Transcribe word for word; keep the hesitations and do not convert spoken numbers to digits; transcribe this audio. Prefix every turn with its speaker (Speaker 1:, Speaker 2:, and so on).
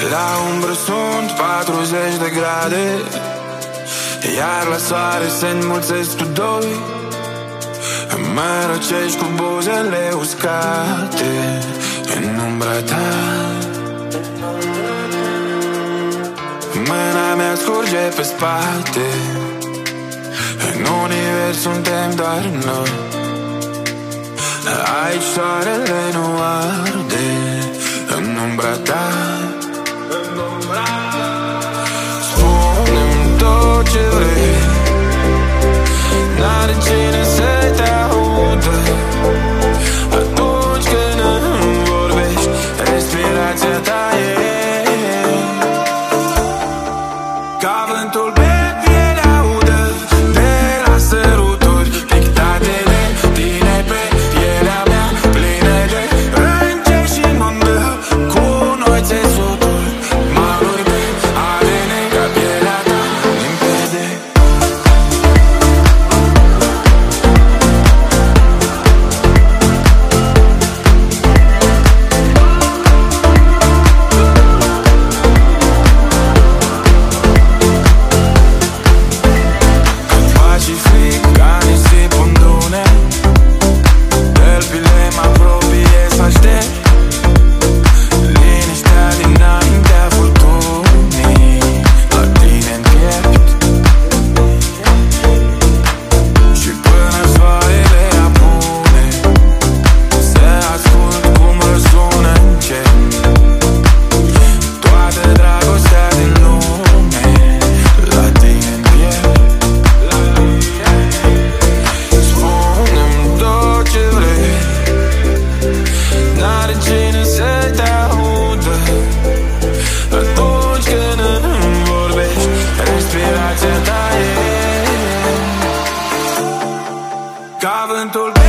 Speaker 1: La umbră sunt patruzeci de grade, iar la soare se înmulțesc cu doi. Mă răcești cu buzele uscate în umbra ta. Mâna mea scurge pe spate. În univers suntem doar noi. Aici soarele nu arde în umbra ta. Spune-mi tot ce vrei, n-are cine să te audă. Atunci când îmi vorbești, respirația ta e ca vântul pe pielea udă, de la săruturi pictate de tine pe pielea mea, plină de rânge și mândă. Cu noi țesuturi, maluri de A D N, ca pielea ta limpede. Ca vântul